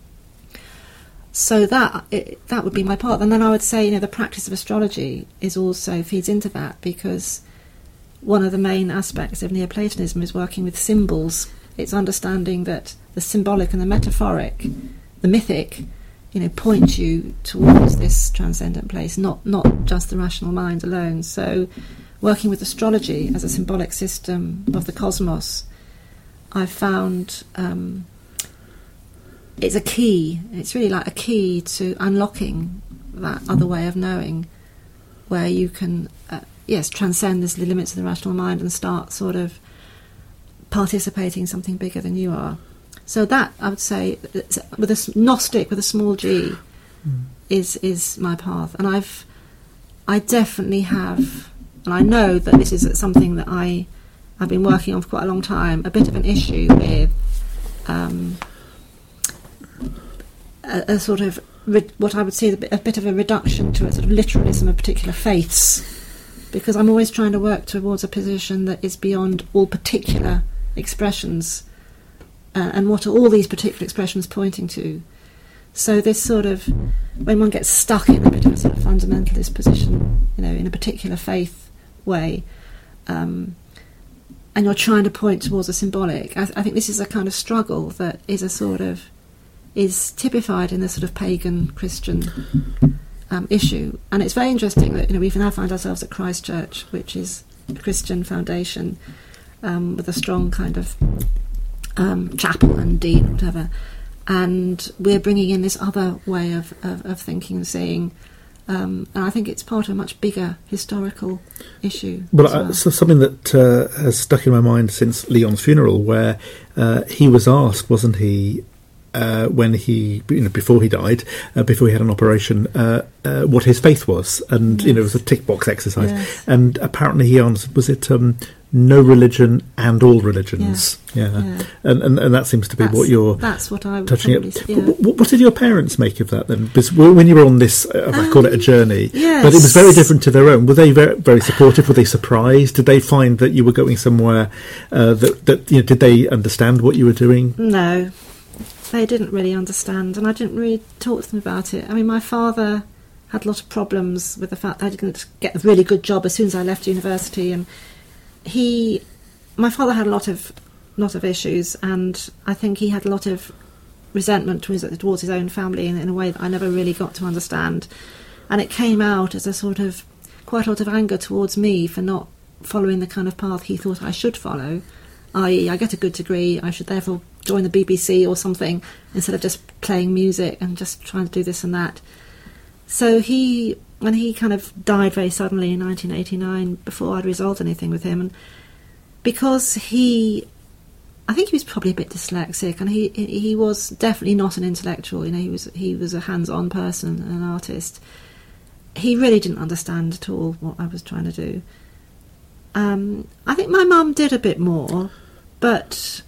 So that would be my part. And then I would say, the practice of astrology also feeds into that, because one of the main aspects of Neoplatonism is working with symbols. It's understanding that the symbolic and the metaphoric, the mythic, point you towards this transcendent place, not just the rational mind alone. So working with astrology as a symbolic system of the cosmos, I've found it's a key. It's really like a key to unlocking that other way of knowing, where you can, transcend the limits of the rational mind and start sort of participating in something bigger than you are. So that, I would say, with a Gnostic with a small g, is my path. And I definitely have, and I know that this is something that I've been working on for quite a long time, a bit of an issue with a sort of what I would see a bit of a reduction to a sort of literalism of particular faiths, because I'm always trying to work towards a position that is beyond all particular expressions, and what are all these particular expressions pointing to. So this sort of, when one gets stuck in a bit of a sort of fundamentalist position, in a particular faith way, and you're trying to point towards a symbolic, I think this is a kind of struggle that is typified in the sort of pagan Christian issue. And it's very interesting that we now find ourselves at Christ Church, which is a Christian foundation, with a strong kind of chapel and dean or whatever, and we're bringing in this other way of thinking and seeing, and I think it's part of a much bigger historical issue. Well, so something that has stuck in my mind since Leon's funeral, where he was asked, wasn't he, when he, before he died, before he had an operation, what his faith was, and it was a tick box exercise, and apparently he answered, was it no religion and all religions? And that seems to be what you're touching at. What did your parents make of that then? Because when you were on this, I call it a journey, but it was very different to their own. Were they very, very supportive? Were they surprised? Did they find that you were going somewhere that did they understand what you were doing? No, they didn't really understand, and I didn't really talk to them about it. I mean, my father had a lot of problems with the fact that I didn't get a really good job as soon as I left university, and my father had a lot of issues, and I think he had a lot of resentment towards his own family in a way that I never really got to understand, and it came out as a sort of quite a lot of anger towards me for not following the kind of path he thought I should follow, i.e. I get a good degree, I should therefore join the BBC or something instead of just playing music and just trying to do this and that. So when he kind of died very suddenly in 1989, before I'd resolved anything with him, and because I think he was probably a bit dyslexic, and he was definitely not an intellectual. He was a hands-on person, an artist. He really didn't understand at all what I was trying to do. I think my mum did a bit more, but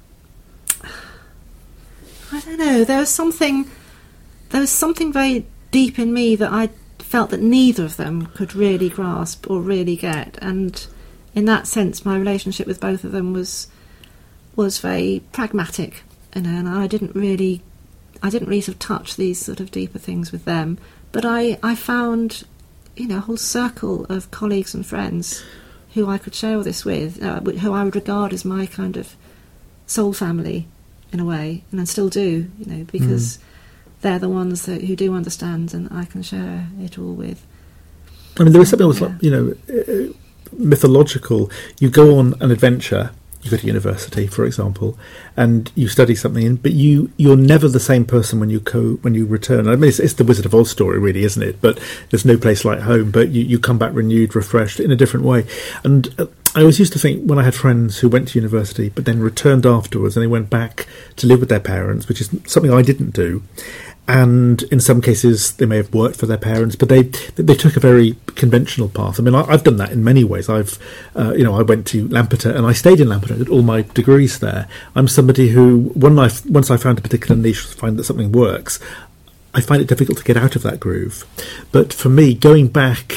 I don't know. There was something very deep in me that I felt that neither of them could really grasp or really get, and in that sense my relationship with both of them was very pragmatic, and I didn't really sort of touch these sort of deeper things with them. But I found a whole circle of colleagues and friends who I could share all this with, who I would regard as my kind of soul family in a way, and I still do, because they're the ones who do understand, and I can share it all with. I mean, there was something that was mythological. You go on an adventure, you go to university, for example, and you study something, but you're never the same person when you return. I mean, it's the Wizard of Oz story, really, isn't it? But there's no place like home, but you come back renewed, refreshed, in a different way. And I always used to think, when I had friends who went to university but then returned afterwards and they went back to live with their parents, which is something I didn't do, and in some cases they may have worked for their parents, but they took a very conventional path. I mean, I've done that in many ways. I went to Lampeter and I stayed in Lampeter, did all my degrees there. I'm somebody who, once I found a particular niche, find that something works, I find it difficult to get out of that groove. But for me, going back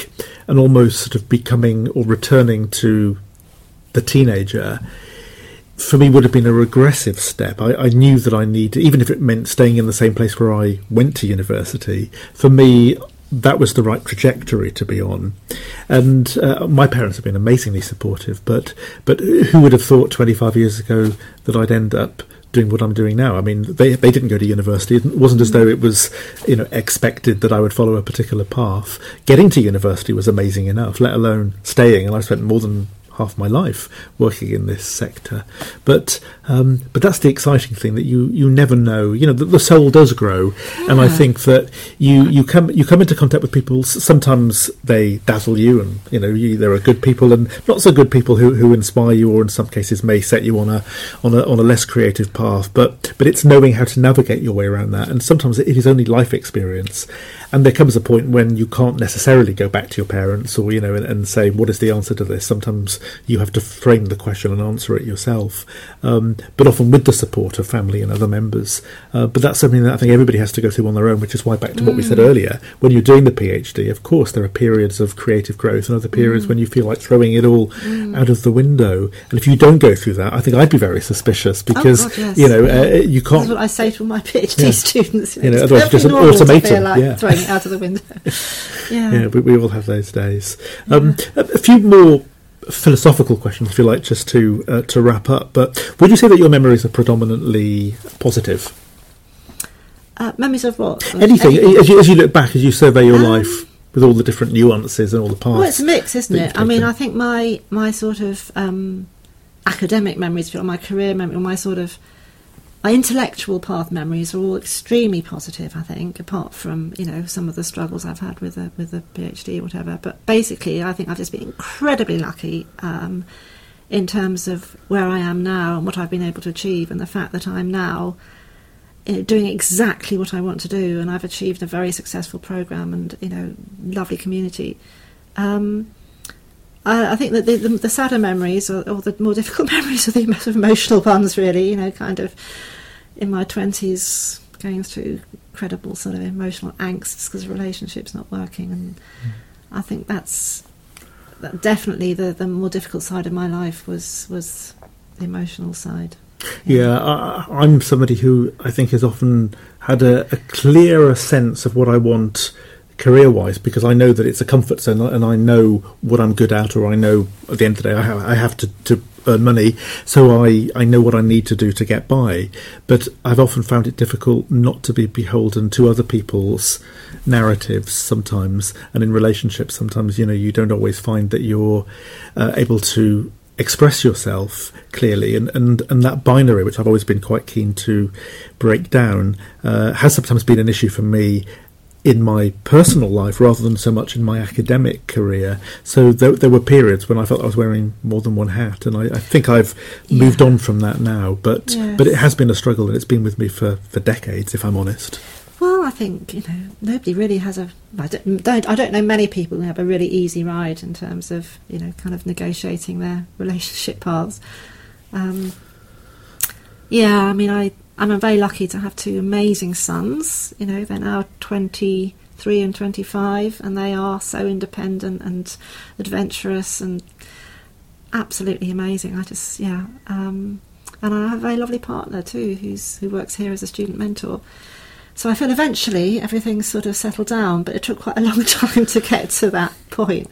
and almost sort of becoming or returning to the teenager, for me would have been a regressive step. I knew that I needed, even if it meant staying in the same place where I went to university, for me that was the right trajectory to be on. And my parents have been amazingly supportive, but who would have thought 25 years ago that I'd end up doing what I'm doing now? I mean, they didn't go to university. It wasn't as though it was, expected that I would follow a particular path. Getting to university was amazing enough, let alone staying. And I spent more than half my life working in this sector. But that's the exciting thing, that you never know. The soul does grow, and I think that you come into contact with people. Sometimes they dazzle you, and there are good people and not so good people who inspire you, or in some cases may set you on a less creative path. But it's knowing how to navigate your way around that, and sometimes it is only life experience. And there comes a point when you can't necessarily go back to your parents or, and say, what is the answer to this? Sometimes you have to frame the question and answer it yourself, but often with the support of family and other members. But that's something that I think everybody has to go through on their own, which is why, back to what we said earlier, when you're doing the PhD, of course, there are periods of creative growth and other periods when you feel like throwing it all out of the window. And if you don't go through that, I think I'd be very suspicious, because, you can't... That's what I say to my PhD students. Otherwise it's just an automaton. Throwing it out of the window. We all have those days. A few more philosophical questions, if you like, just to wrap up. But would you say that your memories are predominantly positive? Memories of what? Anything. As you look back, as you survey your life with all the different nuances and all the parts. Well, it's mixed, isn't it? I mean, I think my sort of academic memories, my career memory, my intellectual path memories are all extremely positive, I think, apart from, some of the struggles I've had with the PhD or whatever. But basically, I think I've just been incredibly lucky in terms of where I am now and what I've been able to achieve, and the fact that I'm now doing exactly what I want to do, and I've achieved a very successful programme and, lovely community. I think that the sadder memories, or the more difficult memories, are the most emotional ones, really, kind of in my 20s, going through incredible sort of emotional angst because relationships not working. And I think that definitely the more difficult side of my life was the emotional side. I'm somebody who I think has often had a clearer sense of what I want career-wise, because I know that it's a comfort zone, and I know what I'm good at, or I know at the end of the day I have to earn money, so I know what I need to do to get by. But I've often found it difficult not to be beholden to other people's narratives sometimes, and in relationships sometimes, you don't always find that you're able to express yourself clearly, and that binary, which I've always been quite keen to break down, has sometimes been an issue for me in my personal life rather than so much in my academic career. So there were periods when I felt I was wearing more than one hat, and I think I've moved on from that now, but it has been a struggle, and it's been with me for decades, if I'm honest. Well, I think nobody really has I don't know many people who have a really easy ride in terms of kind of negotiating their relationship paths. I mean, I'm very lucky to have two amazing sons. They're now 23 and 25, and they are so independent and adventurous and absolutely amazing. And I have a very lovely partner too, who works here as a student mentor. So I feel eventually everything's sort of settled down, but it took quite a long time to get to that point.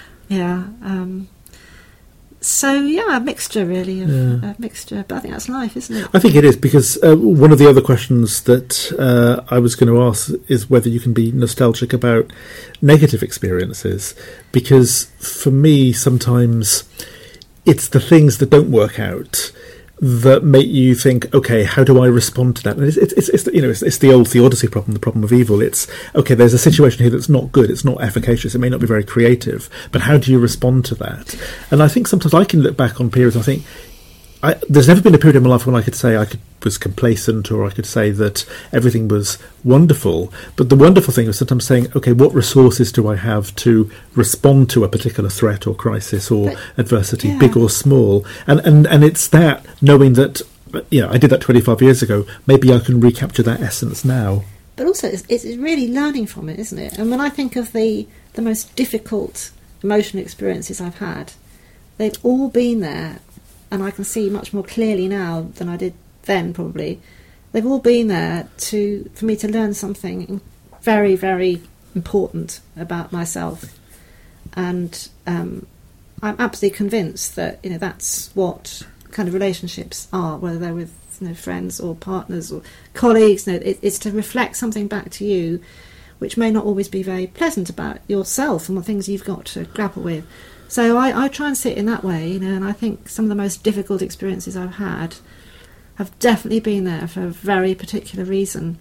A mixture, really, a mixture. But I think that's life, isn't it? I think it is, because one of the other questions that I was going to ask is whether you can be nostalgic about negative experiences, because for me, sometimes it's the things that don't work out that make you think, okay, how do I respond to that? And it's the old theodicy problem, the problem of evil. It's, okay, there's a situation here that's not good, it's not efficacious, it may not be very creative, but how do you respond to that? And I think sometimes I can look back on periods, I think, there's never been a period in my life when I could say I was complacent, or I could say that everything was wonderful. But the wonderful thing was sometimes saying, okay, what resources do I have to respond to a particular threat or crisis or adversity, big or small? And it's that, knowing that, I did that 25 years ago, maybe I can recapture that essence now. But also, it's really learning from it, isn't it? And when I think of the most difficult emotional experiences I've had, they've all been there, and I can see much more clearly now than I did then probably. They've all been there for me to learn something very, very important about myself, and I'm absolutely convinced that that's what kind of relationships are, whether they're with friends or partners or colleagues. It's to reflect something back to you, which may not always be very pleasant about yourself and the things you've got to grapple with. So I try and see it in that way, and I think some of the most difficult experiences I've had have definitely been there for a very particular reason,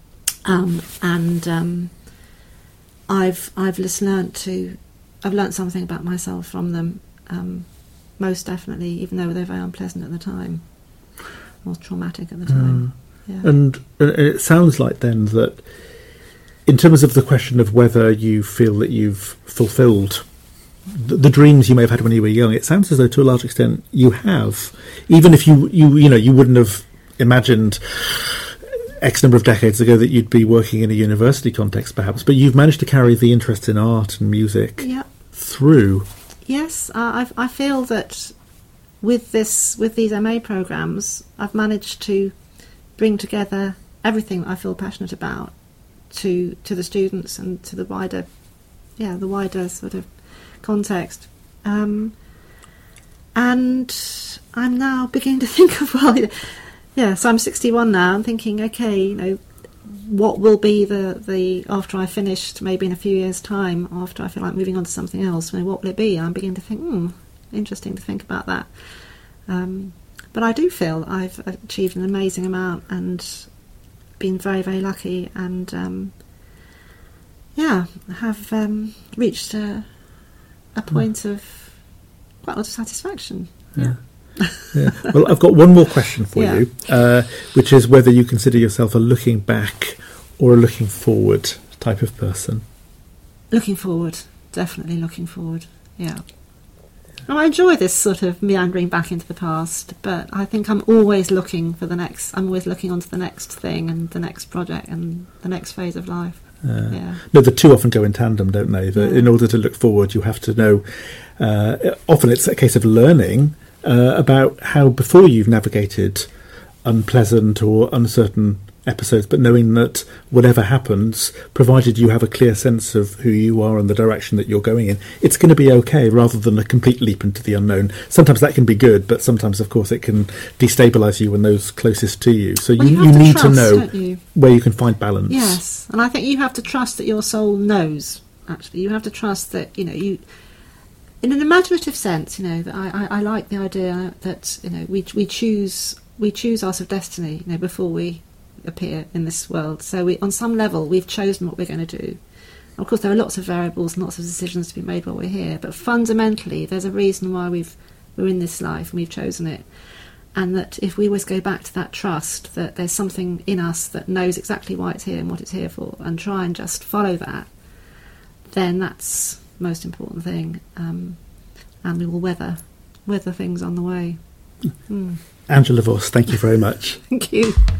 and I've just I've learnt something about myself from them, most definitely, even though they're very unpleasant at the time, or traumatic at the time. Yeah. And it sounds like then that, in terms of the question of whether you feel that you've fulfilled the dreams you may have had when you were young, it sounds as though to a large extent you have, even if you wouldn't have imagined X number of decades ago that you'd be working in a university context perhaps, but you've managed to carry the interest in art and music through. Yes, I feel that with these MA programmes I've managed to bring together everything that I feel passionate about to the students and to the wider sort of context, and I'm now beginning to think of so I'm 61 now. I'm thinking, okay, what will be the after I finished, maybe in a few years' time, after I feel like moving on to something else, what will it be? I'm beginning to think, interesting to think about that. But I do feel I've achieved an amazing amount and been very, very lucky, and have reached a point of quite a lot of satisfaction. Yeah. Well, I've got one more question for you, which is whether you consider yourself a looking back or a looking forward type of person. Looking forward, definitely looking forward. Yeah. And I enjoy this sort of meandering back into the past, but I think I'm always looking for the next. I'm always looking onto the next thing and the next project and the next phase of life. No, the two often go in tandem, don't they? In order to look forward, you have to know. Often it's a case of learning about how before you've navigated unpleasant or uncertain episodes, but knowing that whatever happens, provided you have a clear sense of who you are and the direction that you're going in, it's going to be okay, rather than a complete leap into the unknown. Sometimes that can be good, but sometimes, of course, it can destabilise you and those closest to you. So you need to know where you can find balance. Yes, and I think you have to trust that your soul knows, actually. You have to trust that, you... In an imaginative sense, that I like the idea that, we choose our sort of destiny, before we appear in this world. So on some level we've chosen what we're going to do. Of course there are lots of variables and lots of decisions to be made while we're here, but fundamentally there's a reason why we're in this life and we've chosen it, and that if we always go back to that trust that there's something in us that knows exactly why it's here and what it's here for, and try and just follow that, then that's the most important thing, and we will weather things on the way. Angela Voss, thank you very much. Thank you.